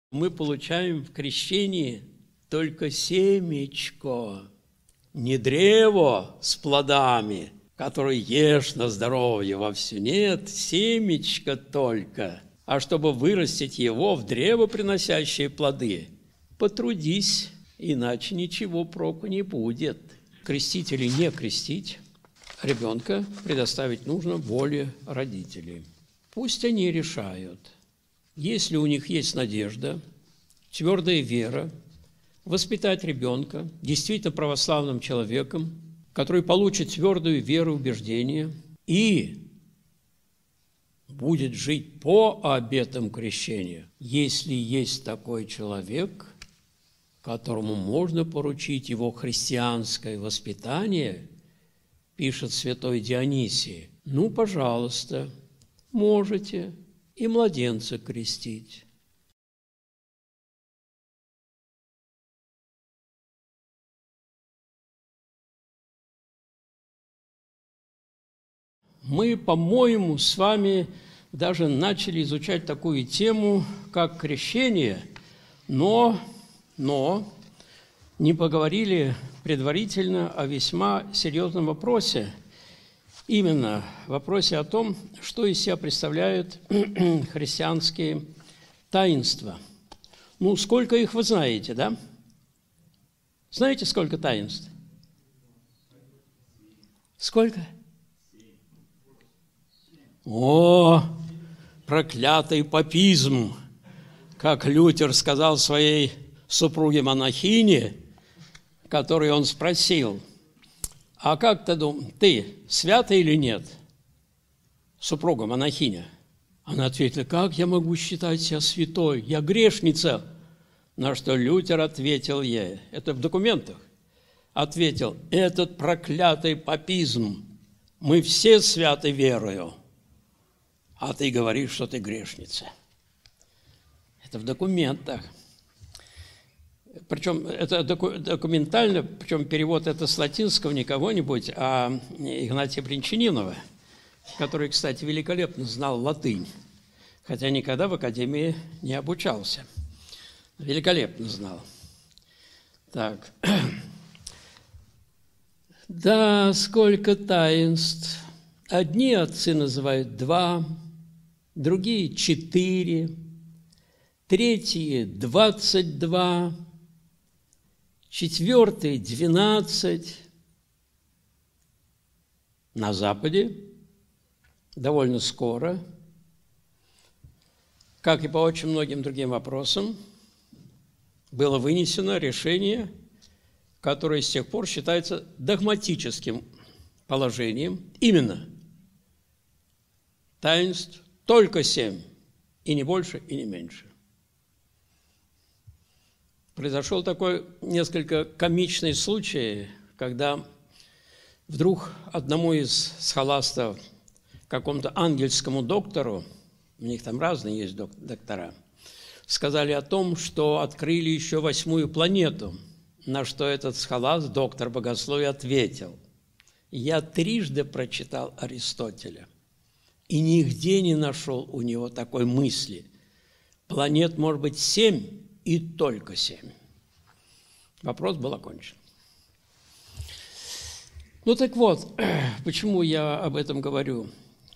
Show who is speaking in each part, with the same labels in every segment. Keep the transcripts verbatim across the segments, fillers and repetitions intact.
Speaker 1: Мы получаем в крещении только семечко, не древо с плодами, которое ешь на здоровье вовсю. Нет, семечко только. А чтобы вырастить его в древо, приносящее плоды, потрудись, иначе ничего проку не будет. Крестить или не крестить, ребенка предоставить нужно воле родителей. Пусть они решают. Если у них есть надежда, твердая вера, воспитать ребенка действительно православным человеком, который получит твердую веру, убеждение и будет жить по обетам крещения, если есть такой человек, которому можно поручить его христианское воспитание, пишет святой Дионисий, ну, пожалуйста, можете и младенца крестить. Мы, по-моему, с вами даже начали изучать такую тему, как крещение, но, но не поговорили предварительно о весьма серьезном вопросе, именно в вопросе о том, что из себя представляют христианские таинства. Ну, сколько их вы знаете, да? Знаете, сколько таинств? Сколько? О, проклятый папизм! Как Лютер сказал своей супруге-монахине, которой он спросил, а как ты думаешь, ты святый или нет? Супруга-монахиня. Она ответила, как я могу считать себя святой? Я грешница. На что Лютер ответил ей, это в документах, ответил, этот проклятый папизм, мы все святы верою, а ты говоришь, что ты грешница. Это в документах. Причем это документально, причем перевод это с латинского не кого-нибудь, а Игнатия Бринчанинова, который, кстати, великолепно знал латынь, хотя никогда в академии не обучался. Великолепно знал. Так. Да, сколько таинств. Одни отцы называют два, другие – четыре, третьи – двадцать два, четвертые – двенадцать. На Западе довольно скоро, как и по очень многим другим вопросам, было вынесено решение, которое с тех пор считается догматическим положением, именно таинств только семь, и не больше, и не меньше. Произошел такой несколько комичный случай, когда вдруг одному из схоластов, какому-то ангельскому доктору, у них там разные есть доктора, сказали о том, что открыли еще восьмую планету, на что этот схоласт, доктор богословия, ответил, я трижды прочитал Аристотеля и нигде не нашел у него такой мысли. Планет может быть семь и только семь. Вопрос был окончен. Ну так вот, почему я об этом говорю?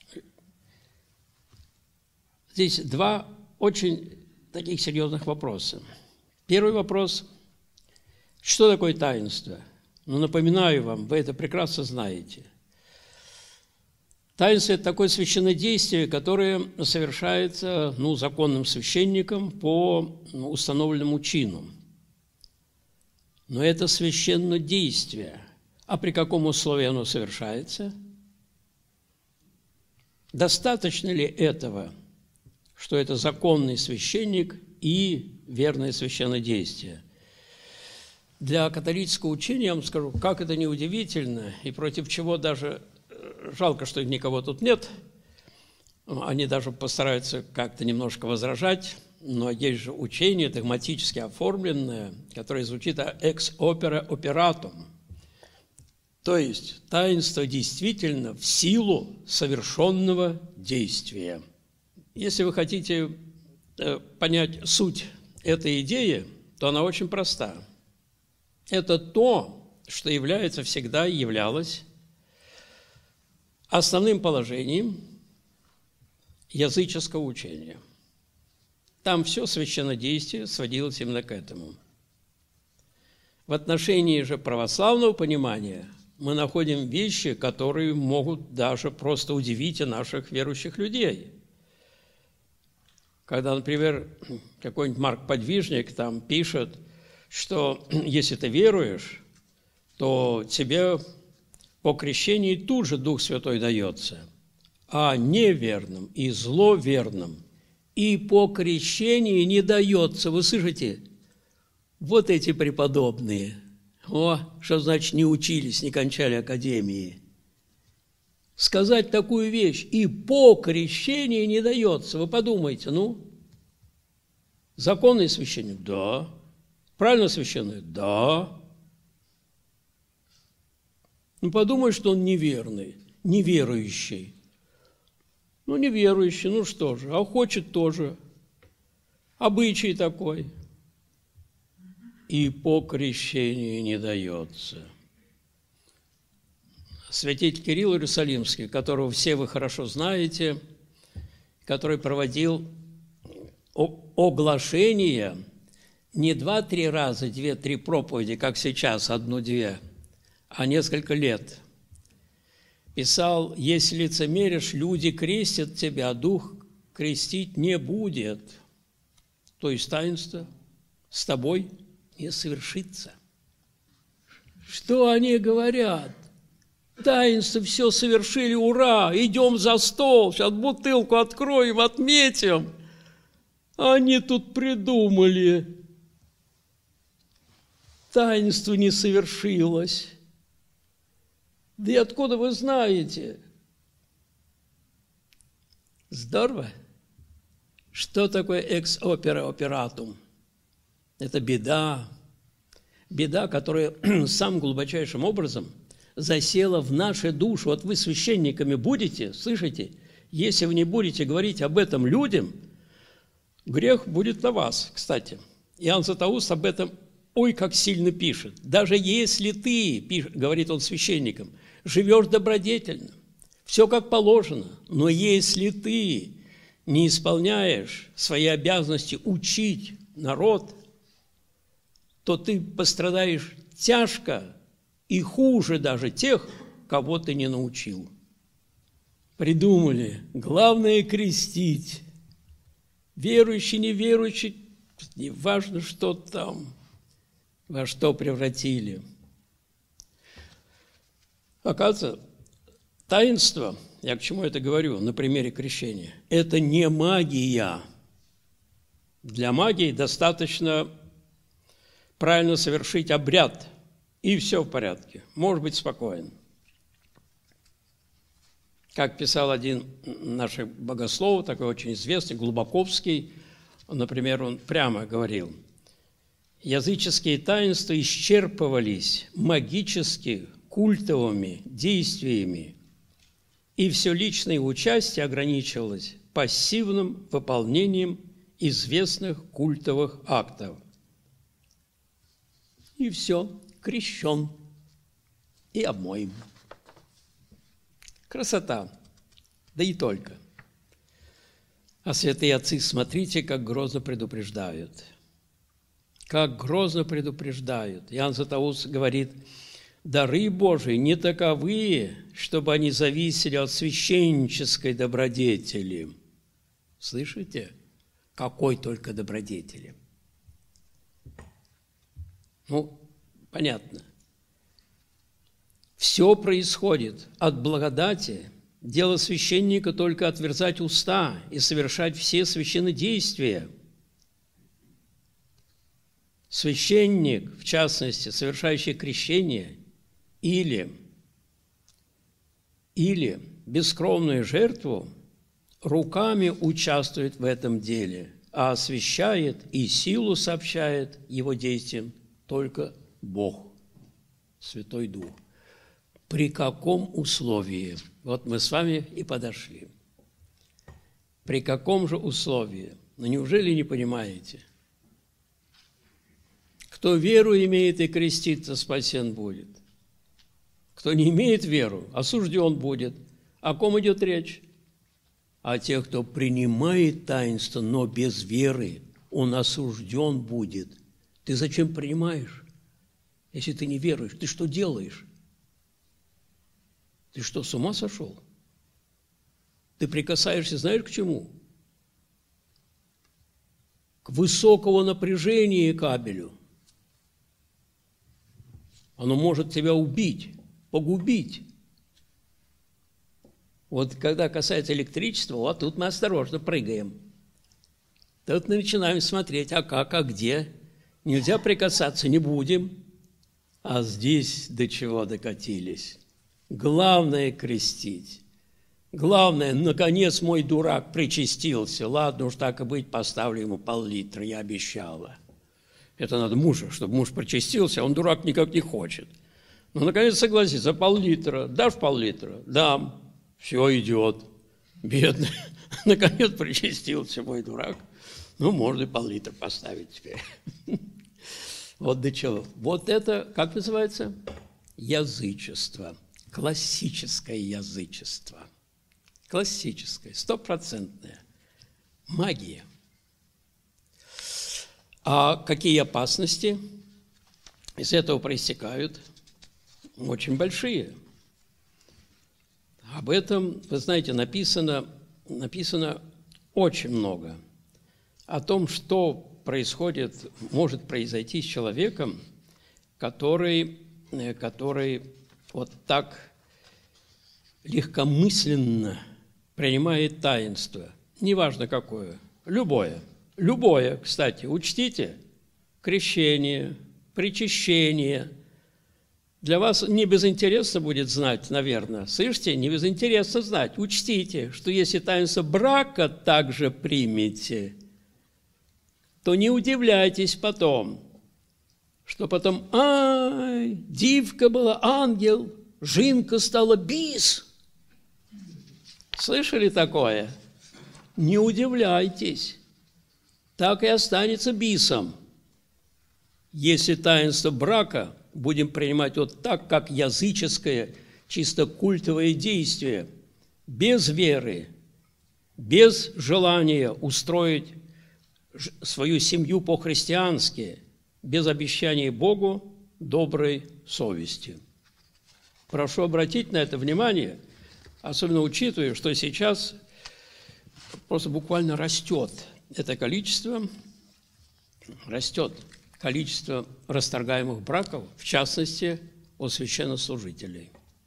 Speaker 1: Здесь два очень таких серьезных вопроса. Первый вопрос – что такое таинство? Ну, напоминаю вам, вы это прекрасно знаете. Таинство – это такое священнодействие, которое совершается ну, законным священником по установленному чину. Но это священнодействие. А при каком условии оно совершается? Достаточно ли этого, что это законный священник и верное священнодействие? Для католического учения, я вам скажу, как это неудивительно, и против чего даже жалко, что никого тут нет, они даже постараются как-то немножко возражать, но есть же учение догматически оформленное, которое звучит «ex opere operatum», то есть таинство действительно в силу совершенного действия. Если вы хотите понять суть эта идея, то она очень проста. Это то, что является всегда и являлось основным положением языческого учения. Там все священнодействие сводилось именно к этому. В отношении же православного понимания мы находим вещи, которые могут даже просто удивить и наших верующих людей. Когда, например, какой-нибудь Марк Подвижник там пишет, что если ты веруешь, то тебе по крещении тут же Дух Святой дается, а неверным и зловерным и по крещении не дается. Вы слышите? Вот эти преподобные. О, что значит не учились, не кончали академии. Сказать такую вещь и по крещении не дается. Вы подумайте, ну, законный священник? Да. Правильно священник? Да. Ну, подумай, что он неверный, неверующий. Ну, неверующий, ну что же, а хочет тоже. Обычай такой. И по крещению не дается. Святитель Кирилл Иерусалимский, которого все вы хорошо знаете, который проводил оглашение не два-три раза, две-три проповеди, как сейчас, одну-две, а несколько лет. Писал: «Если лицемеришь, люди крестят тебя, а Дух крестить не будет». То есть таинство с тобой не совершится. Что они говорят? Таинство все совершили, ура, идем за стол, сейчас бутылку откроем, отметим. Они тут придумали. Таинство не совершилось. Да и откуда вы знаете? Здорово. Что такое экс опера оператум? Это беда. Беда, которая самым глубочайшим образом засела в нашу душу. Вот вы священниками будете, слышите? Если вы не будете говорить об этом людям, грех будет на вас, кстати. Иоанн Златоуст об этом ой, как сильно пишет. Даже если ты, говорит он священникам, живешь добродетельно, все как положено, но если ты не исполняешь свои обязанности учить народ, то ты пострадаешь тяжко и хуже даже тех, кого ты не научил. Придумали, главное крестить. Верующий, неверующий, неважно, что там, во что превратили. Оказывается, таинство, я к чему это говорю на примере крещения, это не магия. Для магии достаточно правильно совершить обряд, и все в порядке, может быть спокоен. Как писал один наш богослов, такой очень известный, Глубоковский, например, он прямо говорил: языческие таинства исчерпывались магически культовыми действиями, и все личное участие ограничивалось пассивным выполнением известных культовых актов. И все, крещен и обмоем. Красота, да и только. А святые отцы, смотрите, как грозно предупреждают. Как грозно предупреждают. Иоанн Златоуст говорит: дары Божии не таковы, чтобы они зависели от священнической добродетели. Слышите? Какой только добродетели. Ну, понятно. Все происходит от благодати. Дело священника только отверзать уста и совершать все священнодействия. Священник, в частности, совершающий крещение или, или бескровную жертву, руками участвует в этом деле, а освящает и силу сообщает его действиям только Бог, Святой Дух. При каком условии? Вот мы с вами и подошли. При каком же условии? Ну, неужели не понимаете? Кто веру имеет и крестится, спасен будет. Кто не имеет веру, осужден будет. О ком идет речь? О тех, кто принимает таинство, но без веры, он осужден будет. Ты зачем принимаешь, если ты не веруешь? Ты что делаешь? Ты что, с ума сошел? Ты прикасаешься, знаешь, к чему? К высокому напряжению кабелю. Оно может тебя убить, погубить. Вот когда касается электричества, вот тут мы осторожно прыгаем. Тут мы начинаем смотреть, а как, а где. Нельзя прикасаться, не будем. А здесь до чего докатились. Главное – крестить. Главное, наконец мой дурак причастился. Ладно уж так и быть, поставлю ему пол-литра, я обещала. Это надо мужу, чтобы муж причастился, а он дурак никак не хочет. Ну, наконец согласится, пол-литра. Дашь пол-литра? Дам. Все идет. Бедный. Наконец причастился мой дурак. Ну, можно и пол-литра поставить теперь. Вот до чего. Вот это, как называется? Язычество. Классическое язычество. Классическое, стопроцентное. Магия. А какие опасности из этого проистекают? Очень большие. Об этом, вы знаете, написано, написано очень много. О том, что происходит, может произойти с человеком, который, который вот так легкомысленно принимает таинство. Неважно какое, любое. Любое, кстати, учтите, крещение, причащение. Для вас не безинтересно будет знать, наверное. Слышите, не безинтересно знать. Учтите, что если таинство брака также примете, то не удивляйтесь потом, что потом, ай, дивка была ангел, жинка стала бис. Слышали такое? Не удивляйтесь. Так и останется бисом. Если таинство брака будем принимать вот так, как языческое, чисто культовое действие, без веры, без желания устроить свою семью по-христиански, без обещания Богу доброй совести. Прошу обратить на это внимание, особенно учитывая, что сейчас просто буквально растет это количество, растет количество расторгаемых браков, в частности, у священнослужителей.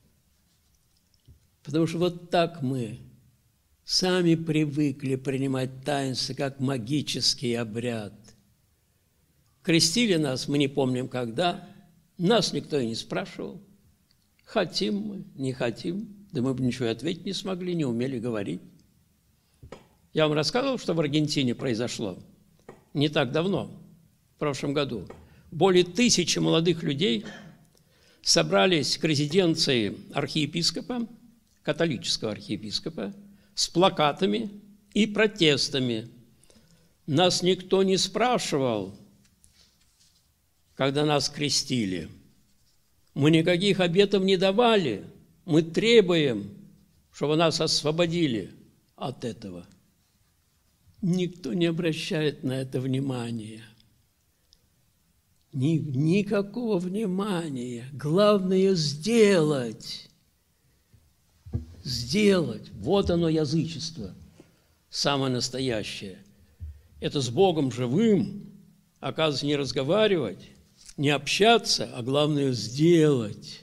Speaker 1: Потому что вот так мы сами привыкли принимать таинство как магический обряд. Крестили нас, мы не помним когда, нас никто и не спрашивал, хотим мы, не хотим, да мы бы ничего ответить не смогли, не умели говорить. Я вам рассказывал, что в Аргентине произошло не так давно, в прошлом году. Более тысячи молодых людей собрались к резиденции архиепископа, католического архиепископа, с плакатами и протестами. Нас никто не спрашивал, когда нас крестили. Мы никаких обетов не давали. Мы требуем, чтобы нас освободили от этого. Никто не обращает на это внимания. Ни, никакого внимания. Главное сделать. Сделать. Вот оно язычество. Самое настоящее. Это с Богом живым, оказывается, не разговаривать, не общаться, а главное сделать.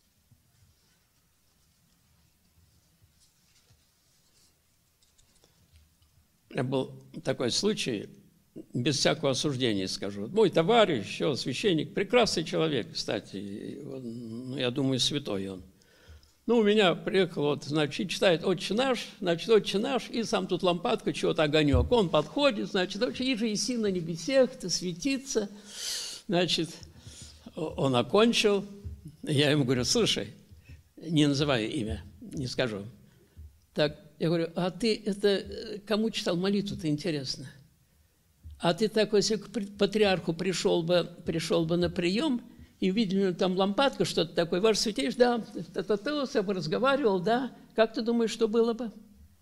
Speaker 1: У меня был такой случай, без всякого осуждения скажу. Мой товарищ, еще священник, прекрасный человек, кстати, он, ну, я думаю, святой он. Ну, у меня приехал, вот, значит, читает «Отче наш», значит, «Отче наш», и сам тут лампадка, чего-то огонек. Он подходит, значит, «Отче, иже еси на небесех, ты светится». Значит, он окончил. Я ему говорю: слушай, не называю имя, не скажу. Так, я говорю: а ты это кому читал молитву-то, интересно? А ты так, если к патриарху пришел бы, пришел бы на прием, и увидел там лампадка, что-то такое, ваше святейшество, да, та-та-та, с тобой разговаривал, да, как ты думаешь, что было бы?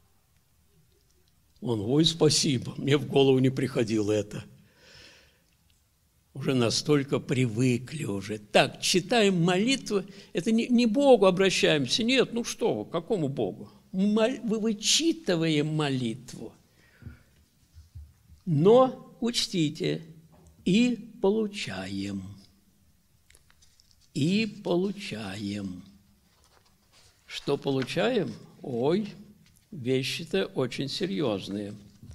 Speaker 1: Он, ой, спасибо, мне в голову не приходило это. Уже настолько привыкли уже. Так, читаем молитву, это не, не Богу обращаемся, нет, ну что вы, к какому Богу? Мы вычитываем молитву. Но учтите, и получаем. И получаем. Что получаем? Ой, вещи-то очень серьезные.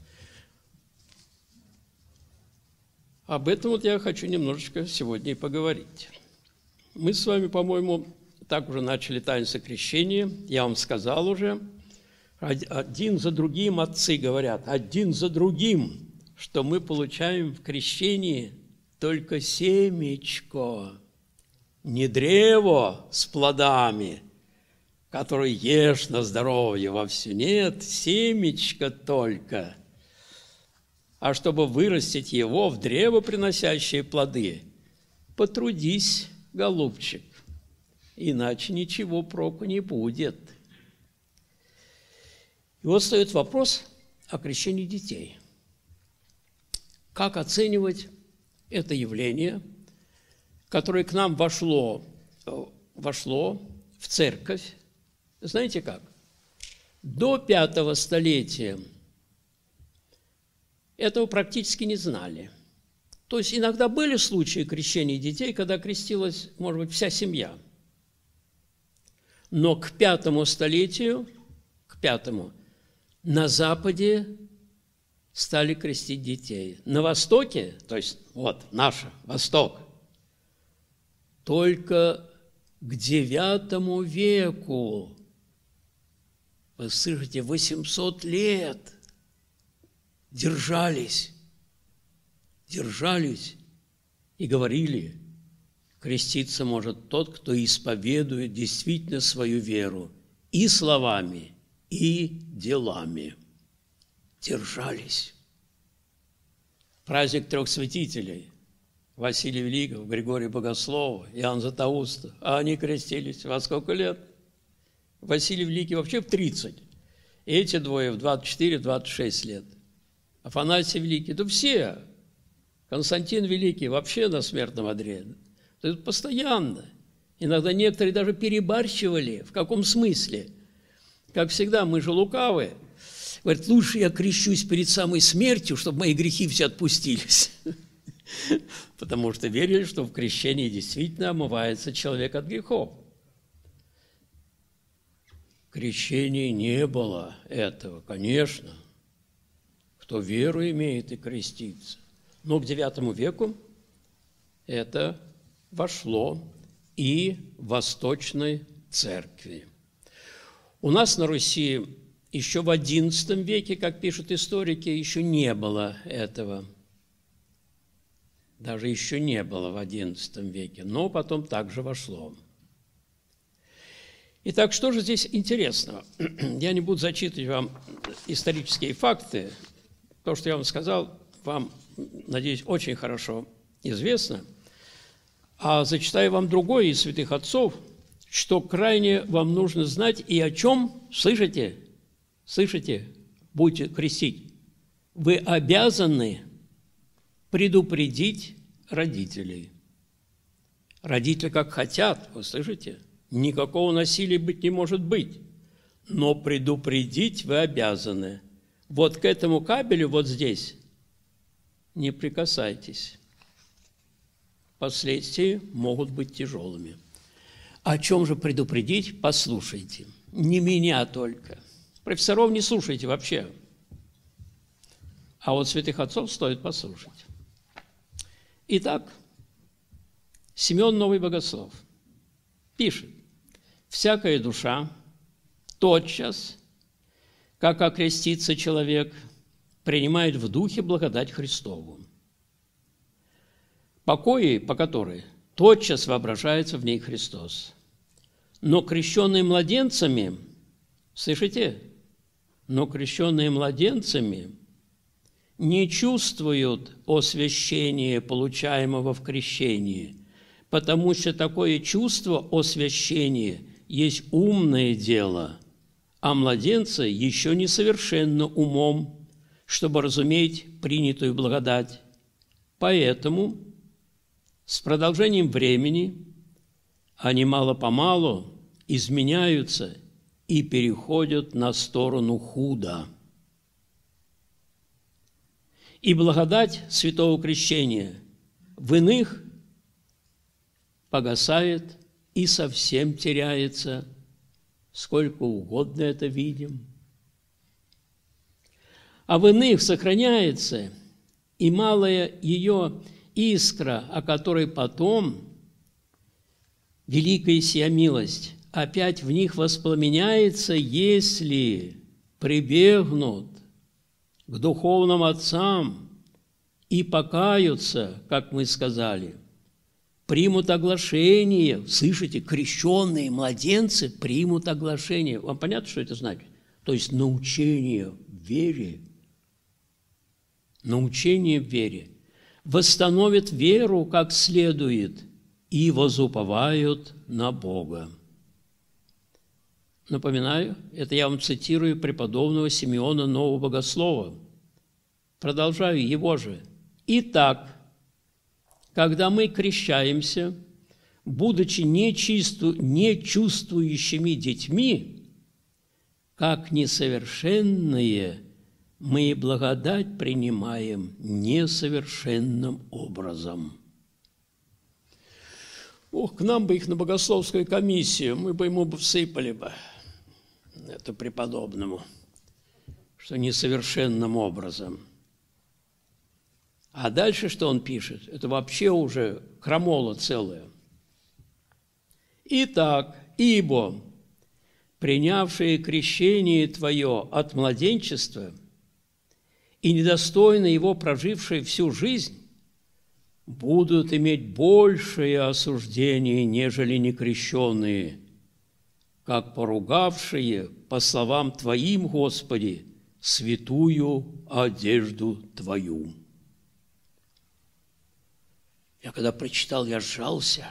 Speaker 1: Об этом вот я хочу немножечко сегодня и поговорить. Мы с вами, по-моему, так уже начали таинство крещения. Я вам сказал уже, один за другим отцы говорят, один за другим, что мы получаем в крещении только семечко, не древо с плодами, которое ешь на здоровье вовсю. Нет, семечко только. А чтобы вырастить его в древо, приносящее плоды, потрудись, голубчик, иначе ничего проку не будет. И вот встает вопрос о крещении детей. Как оценивать это явление, которое к нам вошло, вошло в церковь? Знаете как? До пятого столетия этого практически не знали. То есть иногда были случаи крещения детей, когда крестилась, может быть, вся семья. Но к пятому столетию, к пятому, на Западе стали крестить детей. На Востоке, то есть вот наш Восток, только к девятому веку, вы слышите, восемьсот лет держались, держались и говорили, креститься может тот, кто исповедует действительно свою веру и словами, и делами. Держались. Праздник трех святителей Василия Великого, Григория Богослова, Иоанн Златоуста. А они крестились во сколько лет? Василий Великий вообще в тридцать. И эти двое в двадцать четыре - двадцать шесть лет. Афанасий Великий, да все. Константин Великий вообще на смертном одре. Это постоянно. Иногда некоторые даже перебарщивали. В каком смысле? Как всегда, мы же лукавые. Говорит, лучше я крещусь перед самой смертью, чтобы мои грехи все отпустились. Потому что верили, что в крещении действительно омывается человек от грехов. В крещении не было этого, конечно. Кто веру имеет и крестится. Но к девятому веку это вошло и в Восточной Церкви. У нас на Руси еще в одиннадцатом веке, как пишут историки, еще не было этого. Даже еще не было в одиннадцатом веке, но потом также вошло. Итак, что же здесь интересного? Я не буду зачитывать вам исторические факты. То, что я вам сказал, вам, надеюсь, очень хорошо известно. А зачитаю вам другое из святых отцов, что крайне вам нужно знать и о чем, слышите, слышите, будете крестить. Вы обязаны предупредить родителей. Родители как хотят, вы слышите? Никакого насилия быть не может быть. Но предупредить вы обязаны. Вот к этому кабелю вот здесь не прикасайтесь. Последствия могут быть тяжелыми. О чем же предупредить? Послушайте. Не меня только. Профессоров не слушайте вообще. А вот святых отцов стоит послушать. Итак, Симеон Новый Богослов пишет: «Всякая душа тотчас, как окрестится человек, принимает в духе благодать Христову, покои, по которой тотчас воображается в ней Христос. Но крещенные младенцами, слышите, но крещенные младенцами не чувствуют освящения, получаемого в крещении, потому что такое чувство освящения есть умное дело, а младенцы еще несовершенны умом, чтобы разуметь принятую благодать. Поэтому с продолжением времени они мало-помалу изменяются и переходят на сторону худа. И благодать святого крещения в иных погасает и совсем теряется, сколько угодно это видим. А в иных сохраняется и малая ее искра, о которой потом великая сия милость опять в них воспламеняется, если прибегнут к духовным отцам и покаются, как мы сказали, примут оглашение. Слышите, крещенные младенцы примут оглашение. Вам понятно, что это значит? То есть научение в вере, научение в вере, восстановят веру как следует и возуповают на Бога. Напоминаю, это я вам цитирую преподобного Симеона Нового Богослова. Продолжаю его же. Итак, когда мы крещаемся, будучи нечисту, нечувствующими детьми, как несовершенные, мы и благодать принимаем несовершенным образом. Ох, к нам бы их на богословскую комиссию, мы бы ему бы всыпали бы, это преподобному, что несовершенным образом. А дальше что он пишет? Это вообще уже крамола целая. Итак, ибо принявшие крещение Твое от младенчества и недостойно его прожившие всю жизнь будут иметь большее осуждение, нежели некрещенные, как поругавшие, по словам Твоим, Господи, святую одежду Твою. Я когда прочитал, я сжался,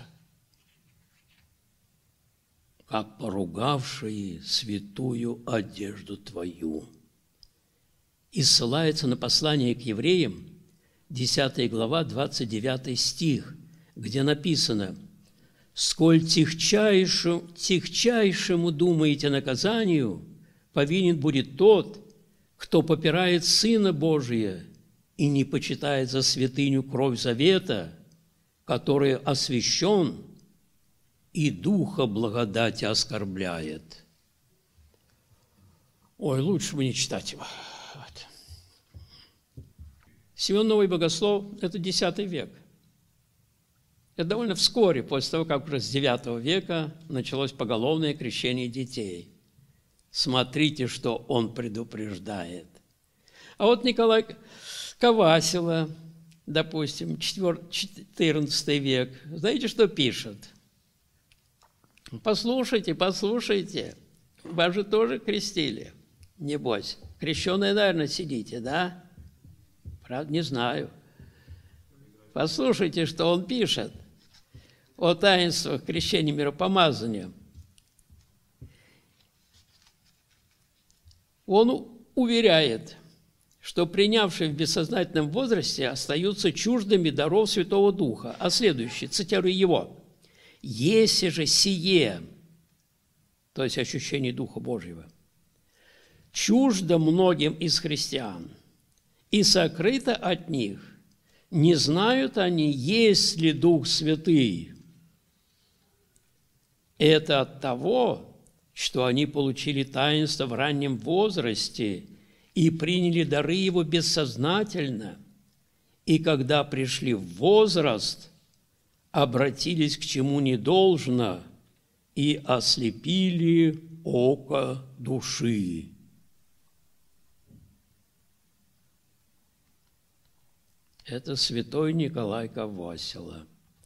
Speaker 1: как поругавшие святую одежду Твою. И ссылается на послание к евреям, десятая глава, двадцать девятый стих, где написано: «Сколь тихчайшему, тихчайшему думаете наказанию, повинен будет тот, кто попирает Сына Божия и не почитает за святыню кровь завета, который освящен и Духа благодати оскорбляет». Ой, лучше бы не читать его. Вот. Симеон Новый Богослов – это десятый век. Это довольно вскоре, после того, как уже с девятого века началось поголовное крещение детей. Смотрите, что он предупреждает. А вот Николай Ковасила, допустим, четырнадцатый век, знаете, что пишет? Послушайте, послушайте, вас же тоже крестили, небось. Крещеные, наверное, сидите, да? Правда, не знаю. Послушайте, что он пишет о таинствах крещения миропомазания. Он уверяет, что принявшие в бессознательном возрасте остаются чуждыми даров Святого Духа. А следующее, цитирую его: «Если же сие, то есть ощущение Духа Божьего, чуждо многим из христиан и сокрыто от них, не знают они, есть ли Дух Святый. Это от того, что они получили таинство в раннем возрасте и приняли дары его бессознательно, и когда пришли в возраст, обратились к чему не должно и ослепили око души». Это святой Николай Ковасила.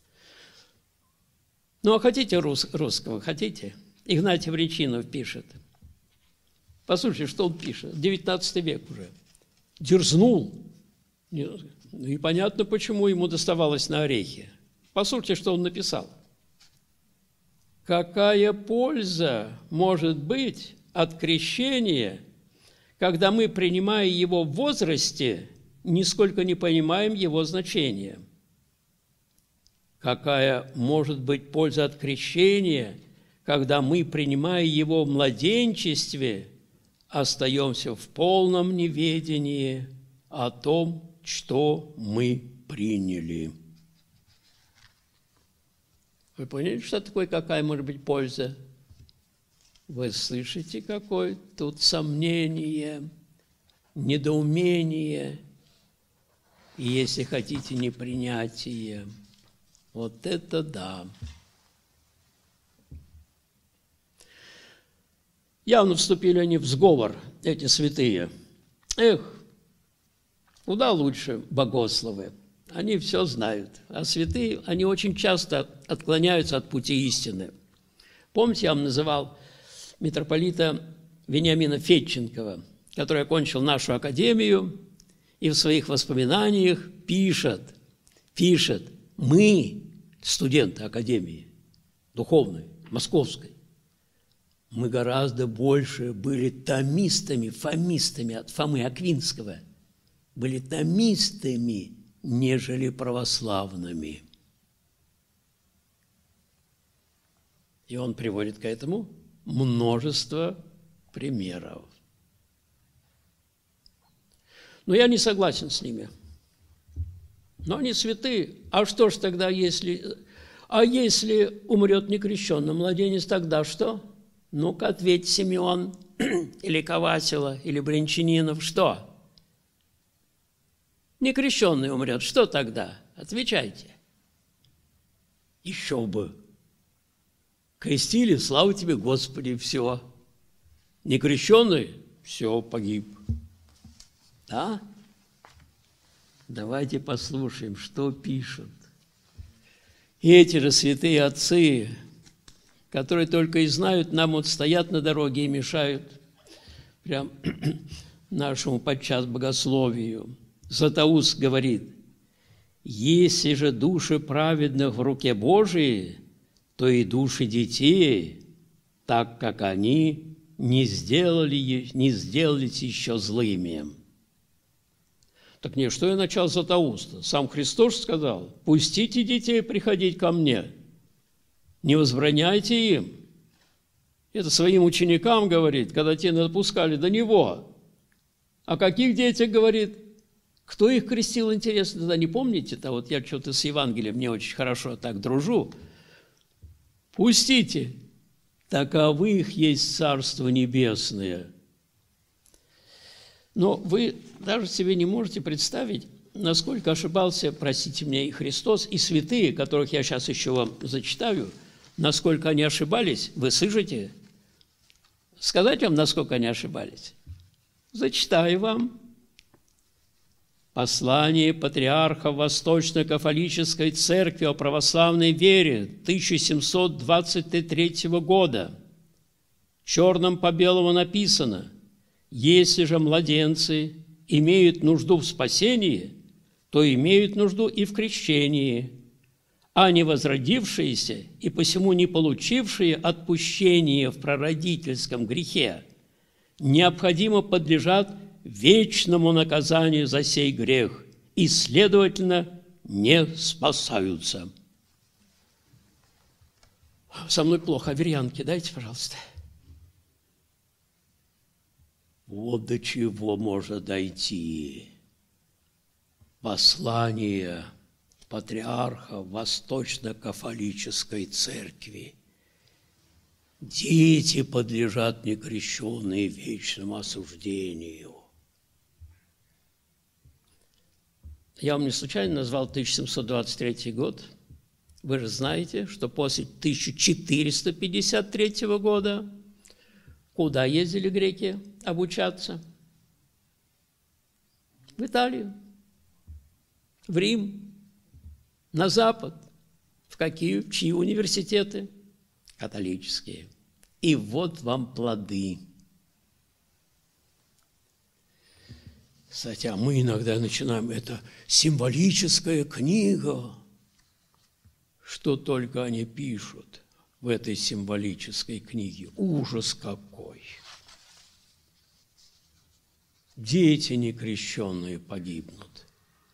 Speaker 1: Ну, а хотите рус, русского? Хотите? Игнатий Вречинов пишет. Послушайте, что он пишет. девятнадцатый век уже. Дерзнул Ну и понятно, почему ему доставалось на орехи. Послушайте, что он написал. Какая польза может быть от крещения, когда мы, принимая его в возрасте, нисколько не понимаем его значения? Какая может быть польза от крещения, когда мы, принимая его в младенчестве, остаемся в полном неведении о том, что мы приняли? Вы поняли, что такое, какая может быть польза? Вы слышите, какое тут сомнение, недоумение, и, если хотите, непринятие. Вот это да. Явно вступили они в сговор, эти святые. Эх, куда лучше богословы. Они все знают. А святые, они очень часто отклоняются от пути истины. Помните, я вам называл митрополита Вениамина Федченкова, который окончил нашу академию и в своих воспоминаниях пишет, пишет, мы, студенты академии духовной, московской, мы гораздо больше были томистами, фомистами от Фомы Аквинского, были томистами, нежели православными. И он приводит к этому множество примеров. Но я не согласен с ними. Но они святые. А что ж тогда, если... А если умрет некрещенный младенец, тогда что? Ну-ка, ответь, Симеон, или Ковасила, или Брянчанинов, что? Некрещенный умрет, что тогда? Отвечайте. Еще бы. Крестили, слава тебе, Господи, все. Некрещенный, все, погиб. Да? Давайте послушаем, что пишут. И эти же святые отцы, которые только и знают, нам вот стоят на дороге и мешают прям нашему подчас богословию. Златоуст говорит, если же души праведных в руке Божией, то и души детей, так как они не сделали, не сделались еще злыми. Так нет, что я начал Златоуста? Сам Христос сказал, пустите детей приходить ко мне, не возбраняйте им. Это своим ученикам говорит, когда те допускали до Него. О каких детях говорит? Кто их крестил, интересно, тогда не помните-то? Вот я что-то с Евангелием не очень хорошо так дружу. Пустите, таковых есть Царство Небесное. Но вы даже себе не можете представить, насколько ошибался, простите меня, и Христос, и святые, которых я сейчас еще вам зачитаю, насколько они ошибались, вы слышите? Сказать вам, насколько они ошибались? Зачитаю вам. Послание патриарха Восточно-кафолической церкви о православной вере тысяча семьсот двадцать третьего года. Черным по белому написано, если же младенцы имеют нужду в спасении, то имеют нужду и в крещении, а не возродившиеся и посему не получившие отпущения в прародительском грехе необходимо подлежат вечному наказанию за сей грех и, следовательно, не спасаются. Со мной плохо, аверьянки дайте, пожалуйста. Вот до чего может дойти послание патриарха Восточно-кафолической церкви. Дети подлежат некрещенные вечному осуждению. Я вам не случайно назвал тысяча семьсот двадцать третий год. Вы же знаете, что после тысяча четыреста пятьдесят третьего года куда ездили греки обучаться? В Италию, в Рим, на Запад. В какие, в чьи университеты? Католические. И вот вам плоды. Кстати, а мы иногда начинаем, это символическая книга. Что только они пишут в этой символической книге. Ужас какой! Дети некрещенные погибнут.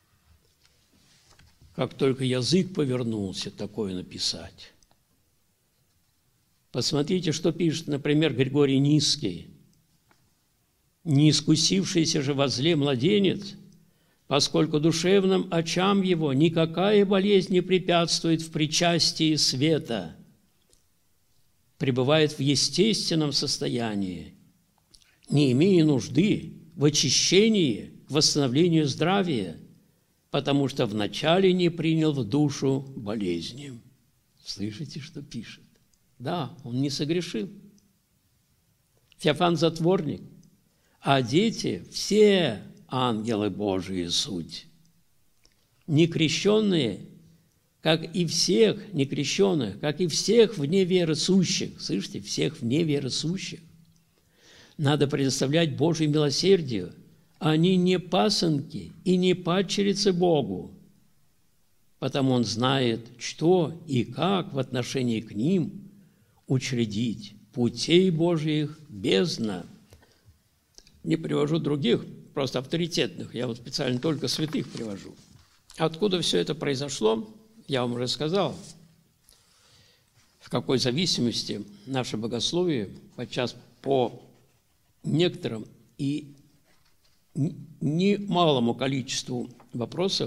Speaker 1: Как только язык повернулся, такое написать. Посмотрите, что пишет, например, Григорий Низкий. «Не искусившийся же во зле младенец, поскольку душевным очам его никакая болезнь не препятствует в причастии света, пребывает в естественном состоянии, не имея нужды в очищении, в восстановлении здравия, потому что вначале не принял в душу болезни». Слышите, что пишет? Да, он не согрешил. Феофан Затворник. А дети – все ангелы Божии суть. Некрещенные, как и всех некрещенных, как и всех вне веры сущих, слышите, всех вне веры сущих, надо предоставлять Божьему милосердию. Они не пасынки и не падчерицы Богу, потому Он знает, что и как в отношении к ним учредить путей Божьих бездна. Не привожу других, просто авторитетных, я вот специально только святых привожу. Откуда все это произошло, я вам уже сказал, в какой зависимости наше богословие подчас по некоторым и немалому количеству вопросов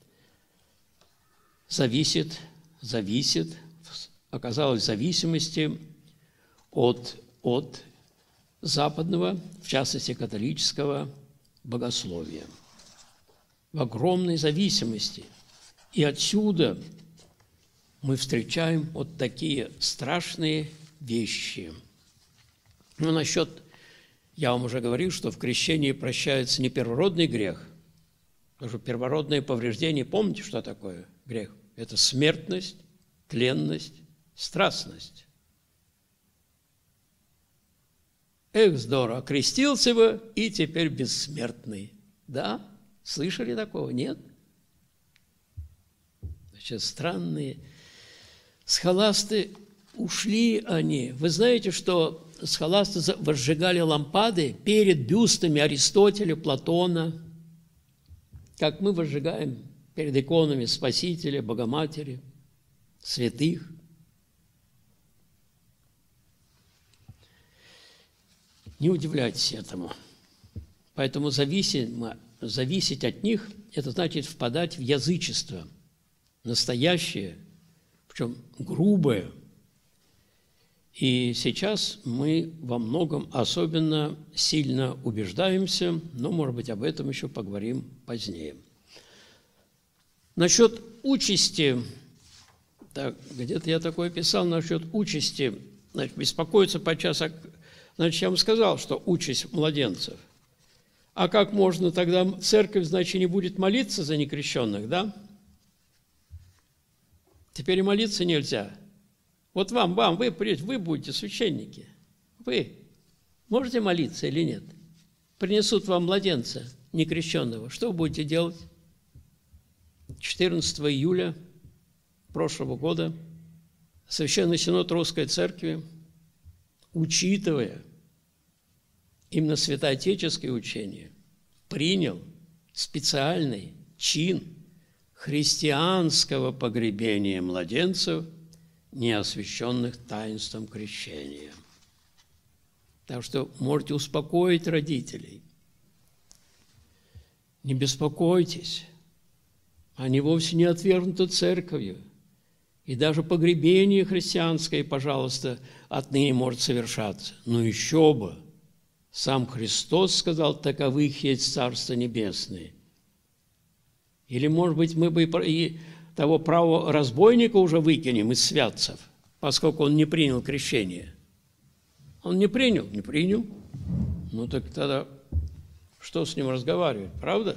Speaker 1: зависит, зависит, оказалось в зависимости от, от западного, в частности католического богословия. В огромной зависимости. И отсюда мы встречаем вот такие страшные вещи. Ну, насчет, я вам уже говорил, что в крещении прощается не первородный грех, потому что первородное повреждение, помните, что такое грех? Это смертность, тленность, страстность. Эх, здорово, крестился бы и теперь бессмертный. Да? Слышали такого? Нет? Значит, странные. Схоласты ушли они. Вы знаете, что схоласты возжигали лампады перед бюстами Аристотеля, Платона, как мы возжигаем перед иконами Спасителя, Богоматери, святых. Не удивляйтесь этому. Поэтому зависеть, зависеть от них – это значит впадать в язычество, настоящее, причем грубое. И сейчас мы во многом особенно сильно убеждаемся, но, может быть, об этом еще поговорим позднее. Насчет участи, так, где-то я такое писал, насчет участи, значит, беспокоиться подчас о... Значит, я вам сказал, что участь младенцев. А как можно тогда церковь, значит, не будет молиться за некрещенных, да? Теперь и молиться нельзя. Вот вам, вам, вы, вы будете священники. Вы можете молиться или нет? Принесут вам младенца некрещенного. Что вы будете делать? четырнадцатого июля прошлого года Священный Синод Русской Церкви, учитывая именно святоотеческое учение, принял специальный чин христианского погребения младенцев, не освященных таинством крещения. Так что можете успокоить родителей. Не беспокойтесь, они вовсе не отвергнуты церковью. И даже погребение христианское, пожалуйста, отныне может совершаться. Но еще бы, сам Христос сказал, таковых есть Царство Небесное. Или, может быть, мы бы и того правого разбойника уже выкинем из святцев, поскольку он не принял крещение. Он не принял? Не принял. Ну так тогда что с ним разговаривать, правда?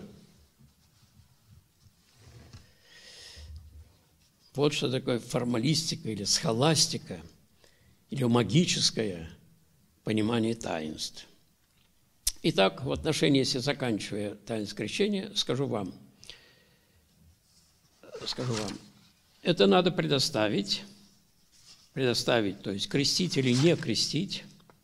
Speaker 1: Вот что такое формалистика или схоластика, или магическое понимание таинств. Итак, в отношении, если заканчивая таинство крещения, скажу вам, скажу вам, это надо предоставить, предоставить, то есть крестить или не крестить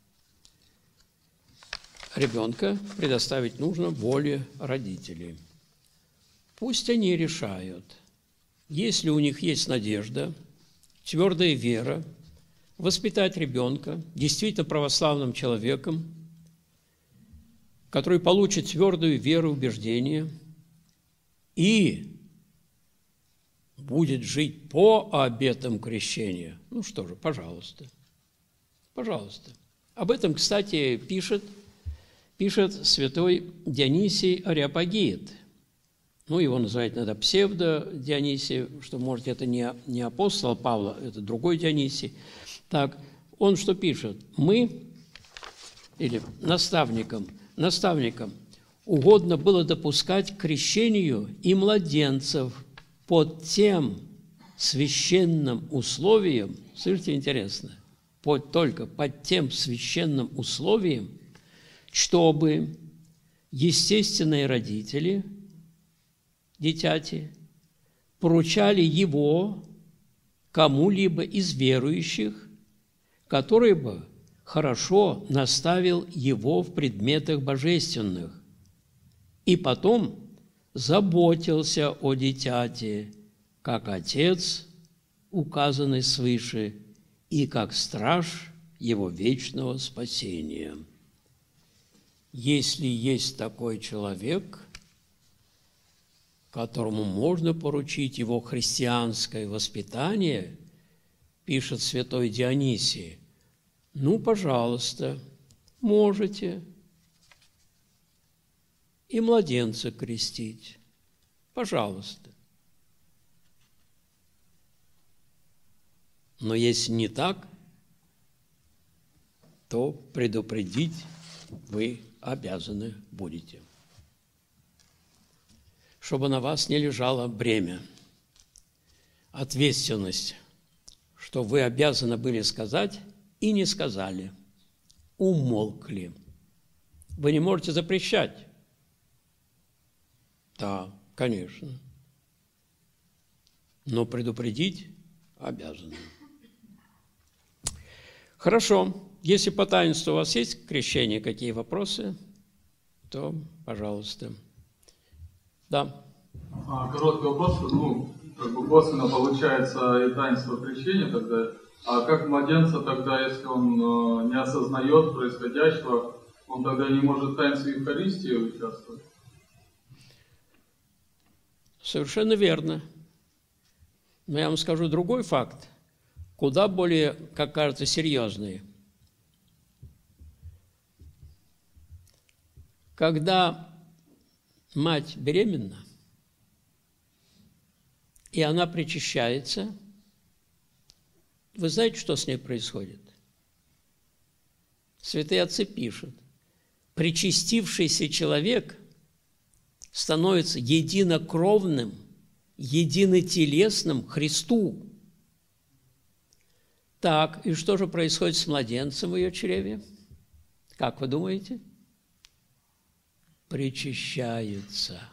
Speaker 1: ребенка, предоставить нужно воле родителей. Пусть они решают, если у них есть надежда, твердая вера, воспитать ребенка действительно православным человеком, который получит твердую веру, убеждение и будет жить по обетам крещения. Ну что же, пожалуйста, пожалуйста. Об этом, кстати, пишет, пишет святой Дионисий Ареопагит. Ну, его называют иногда псевдо-Дионисий, что, может, это не, не апостол Павла, это другой Дионисий. Так, он что пишет? Мы, или наставникам, наставникам угодно было допускать к крещению и младенцев под тем священным условием, слышите, интересно, под, только под тем священным условием, чтобы естественные родители, дитяти, поручали его кому-либо из верующих, который бы хорошо наставил его в предметах божественных и потом заботился о дитяти, как отец, указанный свыше, и как страж его вечного спасения. Если есть такой человек, которому можно поручить его христианское воспитание, пишет святой Дионисий, ну, пожалуйста, можете и младенца крестить. Пожалуйста. Но если не так, то предупредить вы обязаны будете, чтобы на вас не лежало бремя, ответственность, что вы обязаны были сказать и не сказали, умолкли. Вы не можете запрещать. Да, конечно. Но предупредить обязаны. Хорошо. Если по таинству у вас есть крещение, какие вопросы, то, пожалуйста. Да.
Speaker 2: А, короткий вопрос. Ну, как бы косвенно получается и таинство крещения тогда. А как младенца тогда, если он э, не осознает происходящего, он тогда не может в таинстве Евхаристии участвовать?
Speaker 1: Совершенно верно. Но я вам скажу другой факт, куда более, как кажется, серьезный. Когда мать беременна, и она причащается, вы знаете, что с ней происходит? Святые отцы пишут, причастившийся человек становится единокровным, единотелесным Христу. Так, и что же происходит с младенцем в ее чреве? Как вы думаете? Причащается.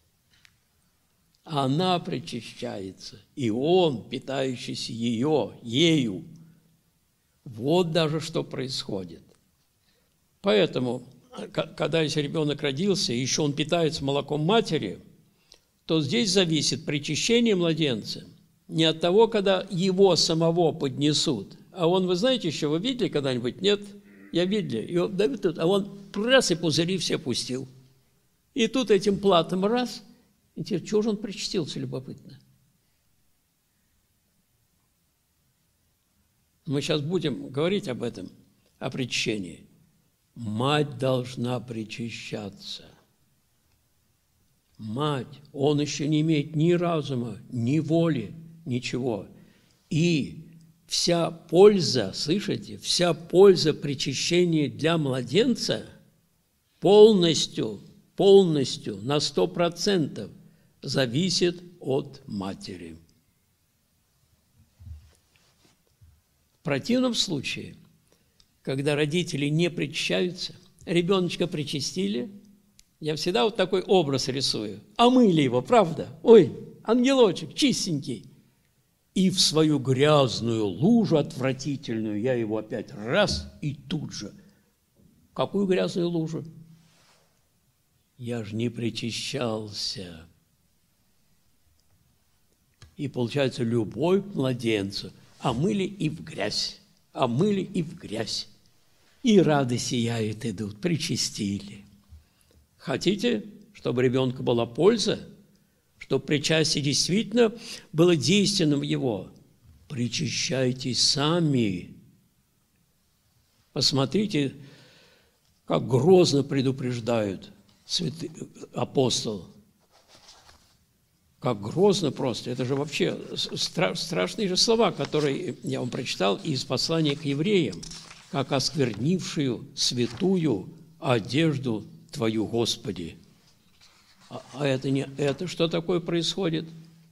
Speaker 1: Она причащается, и он, питающийся ее, ею. Вот даже что происходит. Поэтому, когда если ребенок родился, и еще он питается молоком матери, то здесь зависит причащение младенца не от того, когда его самого поднесут. А он, вы знаете еще, вы видели когда-нибудь? Нет? Я видел. И он, да, тут, а он раз и пузыри все пустил. И тут этим платом раз, интересно, чего же он причастился, любопытно? Мы сейчас будем говорить об этом, о причащении. Мать должна причащаться. Мать, он еще не имеет ни разума, ни воли, ничего. И вся польза, слышите, вся польза причащения для младенца полностью, полностью, на сто процентов зависит от матери. В противном случае, когда родители не причащаются, ребеночка причастили, я всегда вот такой образ рисую. Омыли его, правда? Ой, ангелочек, чистенький. И в свою грязную лужу отвратительную я его опять раз и тут же. Какую грязную лужу? Я же не причащался. И получается, любовь к младенцу омыли и в грязь, омыли и в грязь. И рады сияют идут, причастили. Хотите, чтобы ребенку была польза, чтобы причастие действительно было действенным его? Причащайтесь сами. Посмотрите, как грозно предупреждают святые апостолы. Как грозно просто. Это же вообще стра- страшные же слова, которые я вам прочитал из послания к евреям. Как осквернившую святую одежду Твою, Господи. А, а это, не, это что такое происходит?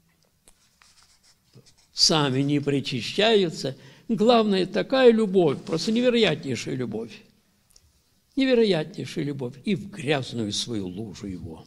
Speaker 1: Сами не причащаются. Главное, такая любовь, просто невероятнейшая любовь. Невероятнейшая любовь. И в грязную свою лужу его.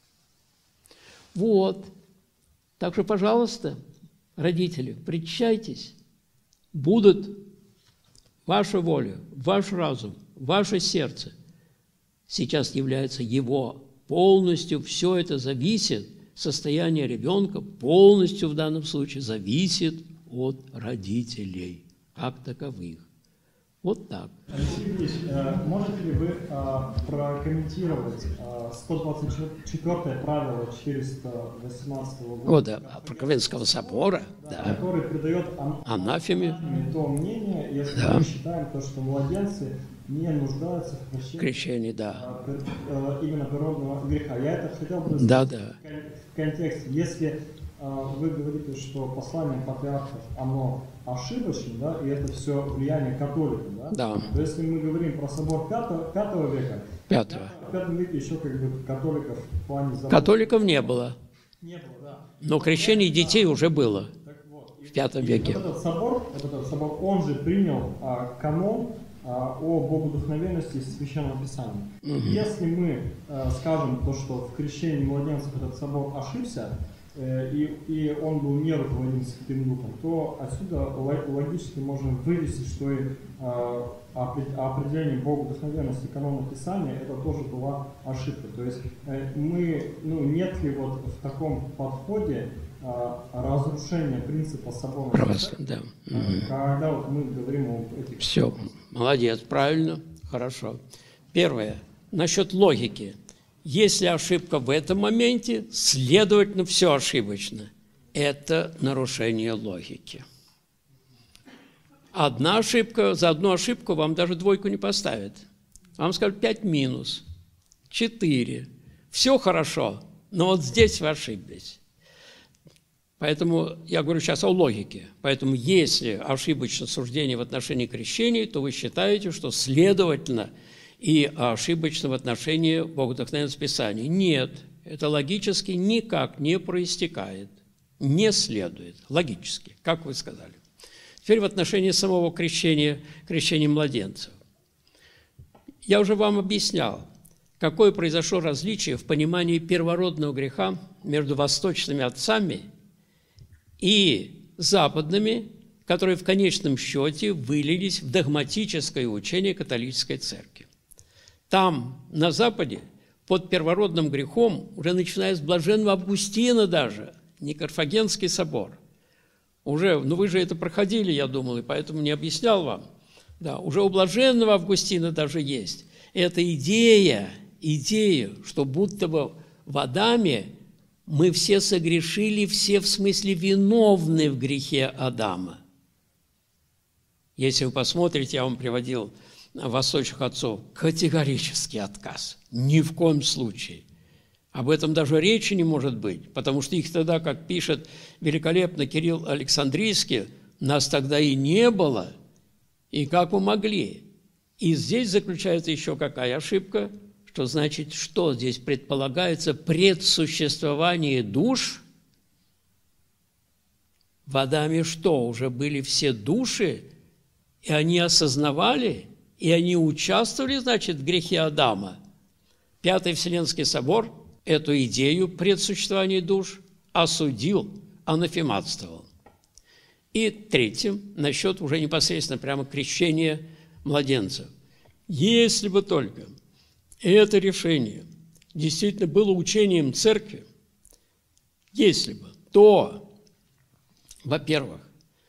Speaker 1: Вот. Так что, пожалуйста, родители, причащайтесь. Будут ваша воля, ваш разум, ваше сердце. Сейчас является его полностью, все это зависит, состояние ребенка полностью в данном случае зависит от родителей, как таковых. Вот так.
Speaker 3: Алексей Ильич, можете ли вы прокомментировать сто двадцать четвёртое правило четыреста восемнадцатого года?
Speaker 1: Вот, да, Покровенского собора, да, да.
Speaker 3: Который придает
Speaker 1: анафеме
Speaker 3: то мнение, если
Speaker 1: да.
Speaker 3: мы считаем то, что младенцы не нуждаются в крещении,
Speaker 1: крещение, да.
Speaker 3: именно природного греха. Я это хотел бы
Speaker 1: да, да.
Speaker 3: в контексте, если вы говорите, что послание патриархов, оно ошибочно, да, и это все влияние католиков, да?
Speaker 1: Да.
Speaker 3: То если мы говорим про собор пятого века,
Speaker 1: Пятого.
Speaker 3: в пятом веке еще как бы католиков в плане заботы
Speaker 1: Католиков не было.
Speaker 3: Не было, да.
Speaker 1: Но крещение детей да. уже было
Speaker 3: так вот,
Speaker 1: в пятом
Speaker 3: и
Speaker 1: веке.
Speaker 3: Вот этот собор, вот этот собор, он же принял а, канон а, о богодухновенности Священного Писания.
Speaker 1: Угу.
Speaker 3: Если мы а, скажем то, что в крещении младенцев этот собор ошибся, И, и он был не руководим Святым Духом, то отсюда логически можно вывести, что и э, определение богодухновенности канона Писания это тоже была ошибка. То есть э, мы, ну, нет ли вот в таком подходе э, разрушения принципа соборности,
Speaker 1: да.
Speaker 3: э, когда вот мы говорим об этих...
Speaker 1: Все, молодец, правильно, хорошо. Первое, насчет логики. Если ошибка в этом моменте, следовательно, все ошибочно. Это нарушение логики. Одна ошибка, за одну ошибку вам даже двойку не поставят. Вам скажут пять минус, четыре. Все хорошо, но вот здесь вы ошиблись. Поэтому я говорю сейчас о логике. Поэтому если ошибочно суждение в отношении крещения, то вы считаете, что следовательно и ошибочно в отношении богодухновенности Писания. Нет, это логически никак не проистекает, не следует, логически, как вы сказали. Теперь в отношении самого крещения, крещения младенцев. Я уже вам объяснял, какое произошло различие в понимании первородного греха между восточными отцами и западными, которые в конечном счете вылились в догматическое учение католической церкви. Там, на Западе, под первородным грехом, уже начиная с блаженного Августина даже, не Карфагенский собор, уже, ну вы же это проходили, я думал, и поэтому не объяснял вам, да, уже у блаженного Августина даже есть эта идея, идея, что будто бы в Адаме мы все согрешили, все в смысле виновны в грехе Адама. Если вы посмотрите, я вам приводил восточных отцов, категорический отказ. Ни в коем случае. Об этом даже речи не может быть, потому что их тогда, как пишет великолепно Кирилл Александрийский, нас тогда и не было, и как вы могли. И здесь заключается еще какая ошибка, что значит, что здесь предполагается предсуществование душ. В Адаме что, уже были все души, и они осознавали, и они участвовали, значит, в грехе Адама. Пятый Вселенский собор эту идею предсуществования душ осудил, анафематствовал. И третьим, насчет уже непосредственно прямо крещения младенцев. Если бы только это решение действительно было учением церкви, если бы, то, во-первых,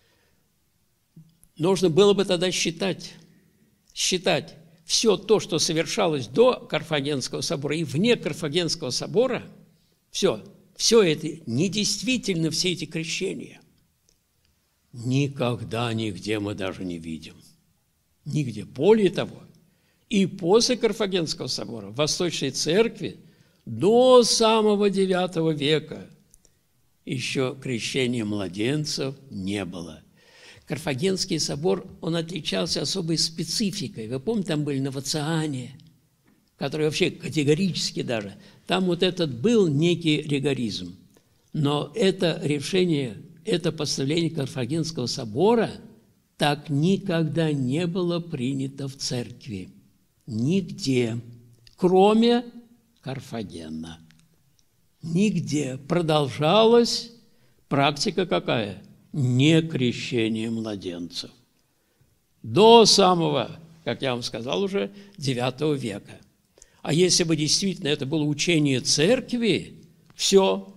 Speaker 1: нужно было бы тогда считать, считать все то, что совершалось до Карфагенского собора и вне Карфагенского собора, все, все это недействительно, все эти крещения. Никогда, нигде мы даже не видим. Нигде. Более того, и после Карфагенского собора в Восточной Церкви до самого девятого века еще крещения младенцев не было. Карфагенский собор, он отличался особой спецификой. Вы помните, там были новациане, которые вообще категорически даже. Там вот этот был некий ригоризм. Но это решение, это постановление Карфагенского собора так никогда не было принято в церкви. Нигде, кроме Карфагена. Нигде продолжалась практика какая? Не крещение младенцев. До самого, как я вам сказал уже, девятого века. А если бы действительно это было учение церкви, все,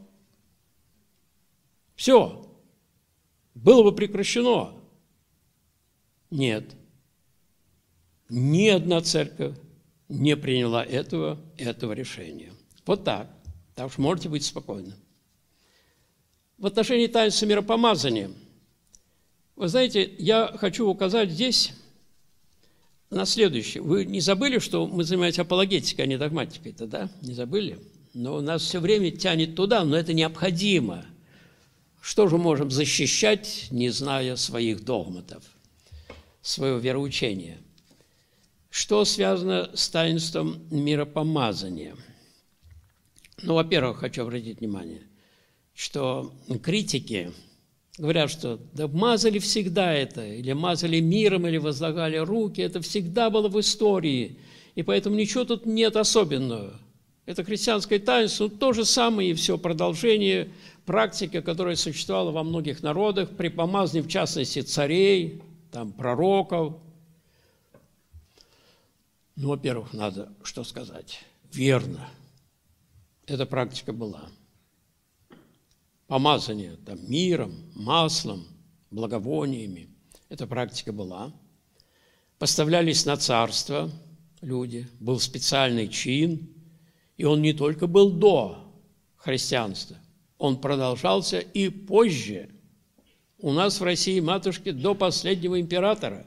Speaker 1: все, было бы прекращено. Нет. Ни одна церковь не приняла этого, этого решения. Вот так. Так что можете быть спокойны. В отношении таинства миропомазания, вы знаете, я хочу указать здесь на следующее. Вы не забыли, что мы занимаемся апологетикой, а не догматикой-то, да? Не забыли? Но у нас все время тянет туда, но это необходимо. Что же можем защищать, не зная своих догматов, своего вероучения? Что связано с таинством миропомазания? Ну, во-первых, хочу обратить внимание, что критики говорят, что да мазали всегда это, или мазали миром, или возлагали руки, это всегда было в истории, и поэтому ничего тут нет особенного. Это христианское таинство, то же самое и все продолжение практики, которая существовала во многих народах, при помазании, в частности, царей, там, пророков. Ну, во-первых, надо что сказать? Верно. Эта практика была. Помазание там, миром, маслом, благовониями. Эта практика была. Поставлялись на царство люди, был специальный чин, и он не только был до христианства, он продолжался и позже. У нас в России, матушки, до последнего императора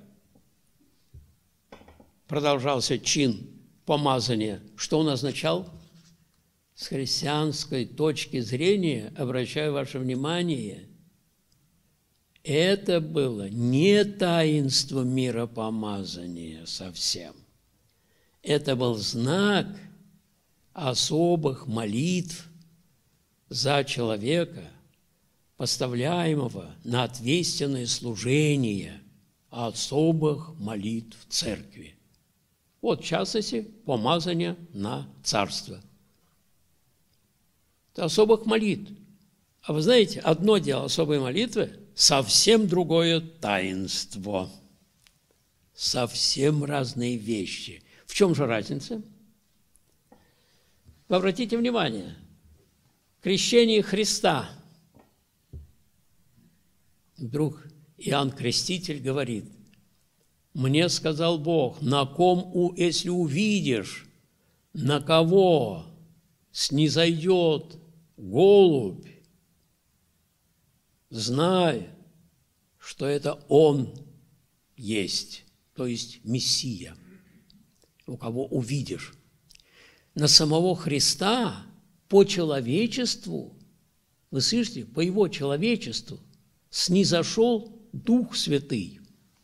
Speaker 1: продолжался чин помазания. Что он означал? С христианской точки зрения, обращаю ваше внимание, это было не таинство миропомазания совсем. Это был знак особых молитв за человека, поставляемого на ответственное служение особых молитв церкви. Вот, в частности, помазание на царство. Это особых молитв. А вы знаете, одно дело особой молитвы, совсем другое таинство. Совсем разные вещи. В чем же разница? Вы обратите внимание, крещение Христа. Вдруг Иоанн Креститель говорит: «Мне сказал Бог, на ком, если увидишь, на кого снизойдет голубь, знай, что это Он есть, то есть Мессия, у кого увидишь». На самого Христа по человечеству, вы слышите, по Его человечеству снизошел Дух Святый.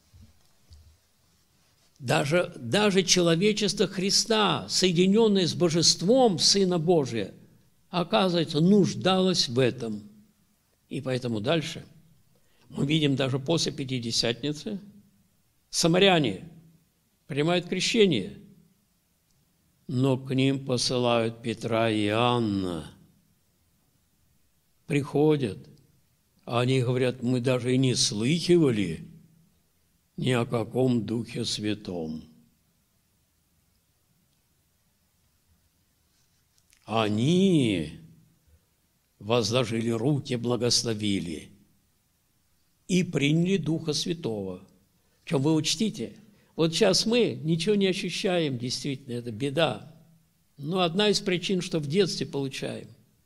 Speaker 1: Даже, даже человечество Христа, соединенное с Божеством Сына Божия, оказывается, нуждалось в этом. И поэтому дальше мы видим даже после Пятидесятницы самаряне принимают крещение, но к ним посылают Петра и Иоанна. Приходят, а они говорят, мы даже и не слыхивали ни о каком Духе Святом. Они возложили руки, благословили и приняли Духа Святого. Чем вы учтите? Вот сейчас мы ничего не ощущаем, действительно, это беда. Но одна из причин, что в детстве получаем.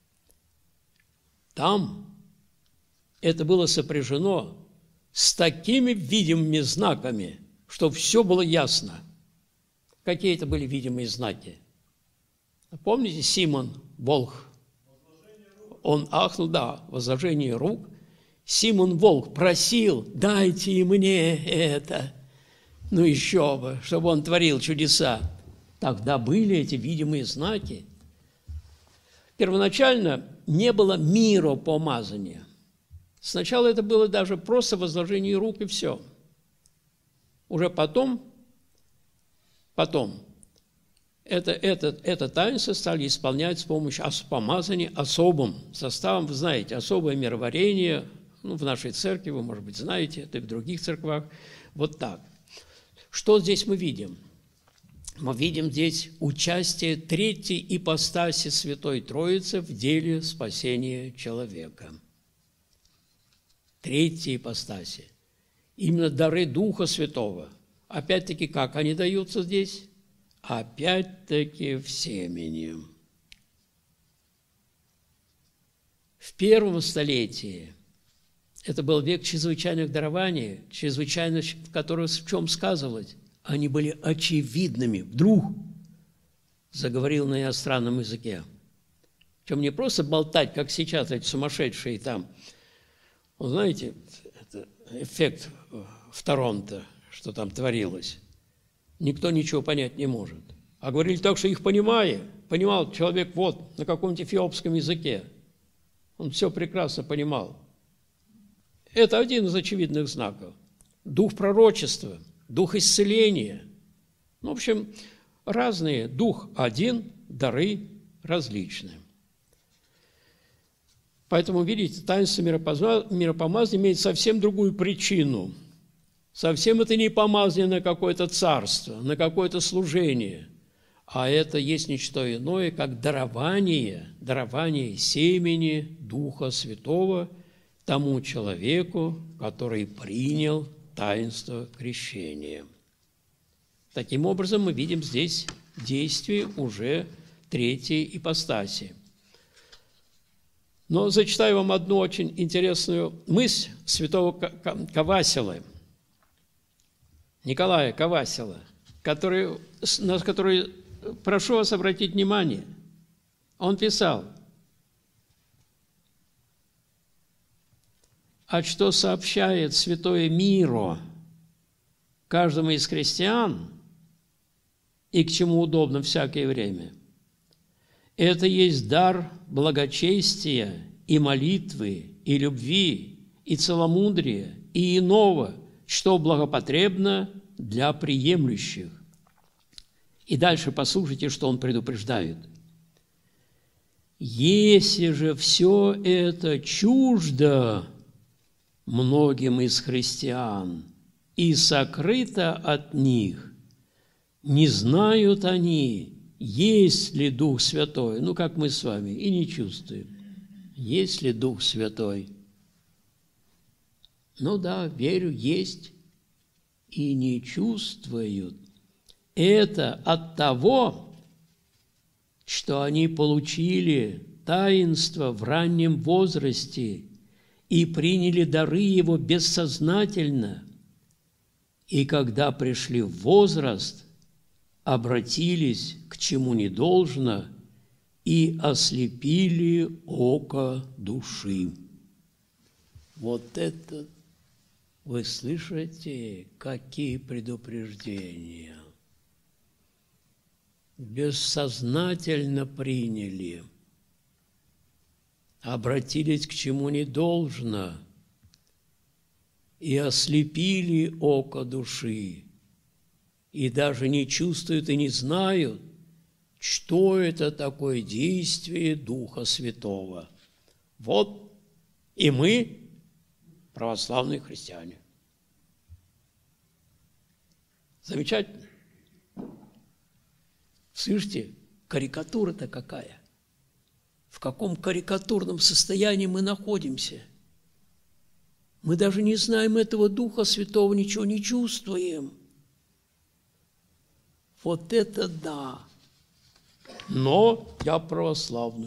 Speaker 1: Там это было сопряжено с такими видимыми знаками, что все было ясно. Какие это были видимые знаки? Помните Симон Волх? Он ахнул, да, возложение рук. Симон Волх просил, дайте и мне это. Ну еще бы, чтобы он творил чудеса. Тогда были эти видимые знаки. Первоначально не было миропомазания. Сначала это было даже просто возложение рук и все. Уже потом, потом, это, это, это таинство стали исполнять с помощью помазания особым составом. Вы знаете, особое мироварение, ну, в нашей церкви, вы, может быть, знаете, это и в других церквах. Вот так. Что здесь мы видим? Мы видим здесь участие третьей ипостаси Святой Троицы в деле спасения человека. Третьей ипостаси. Именно дары Духа Святого. Опять-таки, как они даются здесь? Опять-таки в семени. В первом столетии это был век чрезвычайных дарований, чрезвычайно, в которых в чем сказывалось? Они были очевидными. Вдруг заговорил на иностранном языке. Причем не просто болтать, как сейчас эти сумасшедшие там. Вы знаете, это эффект в Торонто, что там творилось. Никто ничего понять не может. А говорили так, что их понимая, понимал человек вот на каком-то эфиопском языке. Он все прекрасно понимал. Это один из очевидных знаков. Дух пророчества, дух исцеления. Ну, в общем, разные. Дух один, дары различные. Поэтому, видите, таинство миропомазания имеет совсем другую причину. Совсем это не помазание на какое-то царство, на какое-то служение, а это есть ничто иное, как дарование, дарование семени Духа Святого тому человеку, который принял таинство крещения. Таким образом, мы видим здесь действие уже третьей ипостаси. Но зачитаю вам одну очень интересную мысль святого Кавасилы, Николая Кавасила, который, на который прошу вас обратить внимание. Он писал: «А что сообщает святое миро каждому из христиан и к чему удобно всякое время? Это есть дар благочестия и молитвы, и любви, и целомудрия, и иного, что благопотребно для приемлющих». И дальше послушайте, что он предупреждает. «Если же все это чуждо многим из христиан и сокрыто от них, не знают они, есть ли Дух Святой». Ну, как мы с вами, и не чувствуем. Есть ли Дух Святой? Ну да, верю, есть, и не чувствуют. Это от того, что они получили таинство в раннем возрасте и приняли дары его бессознательно, и когда пришли в возраст, обратились к чему не должно и ослепили око души. Вот это вы слышите, какие предупреждения? Бессознательно приняли, обратились к чему не должно и ослепили око души. и даже не чувствуют и не знают, что это такое действие Духа Святого. Вот и мы, православные христиане. Замечательно. Слышите, карикатура-то какая? В каком карикатурном состоянии мы находимся? Мы даже не знаем этого Духа Святого, ничего не чувствуем. Вот это да! Но я православный.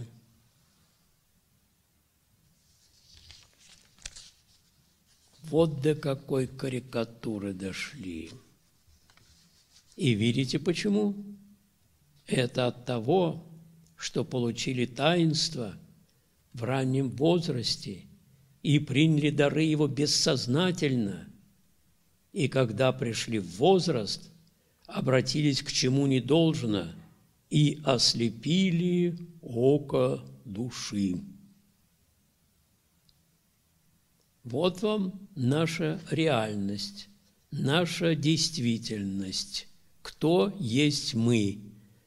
Speaker 1: Вот до какой карикатуры дошли. И видите почему? Это от того, что получили таинство в раннем возрасте и приняли дары его бессознательно, и когда пришли в возраст, обратились к чему не должно и ослепили око души. Вот вам наша реальность, наша действительность, кто есть мы.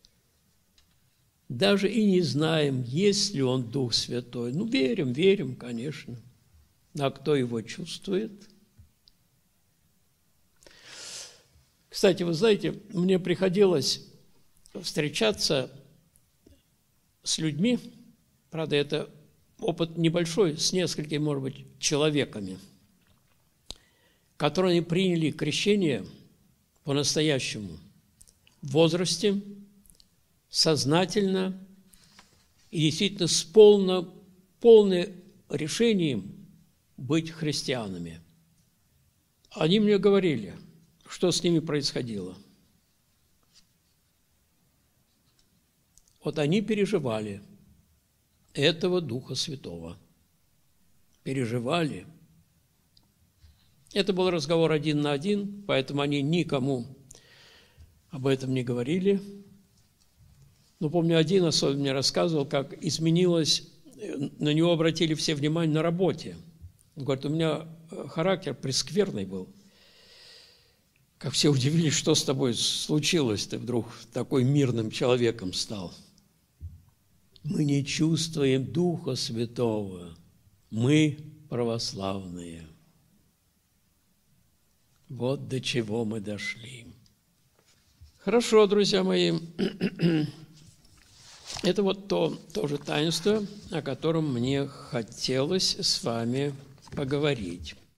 Speaker 1: Даже и не знаем, есть ли он Дух Святой. Ну, верим, верим, конечно. А кто его чувствует? Кстати, вы знаете, мне приходилось встречаться с людьми, правда, это опыт небольшой, с несколькими, может быть, человеками, которые приняли крещение по-настоящему в возрасте, сознательно и действительно с полно, полным решением быть христианами. Они мне говорили, что с ними происходило. Вот они переживали этого Духа Святого. Переживали. Это был разговор один на один, поэтому они никому об этом не говорили. Но помню, один особенно мне рассказывал, как изменилось, на него обратили все внимание на работе. Он говорит, у меня характер прескверный был. Как все удивились, что с тобой случилось, ты вдруг такой мирным человеком стал. Мы не чувствуем Духа Святого, мы православные. Вот до чего мы дошли. Хорошо, друзья мои. Это вот то тоже таинство, о котором мне хотелось с вами поговорить.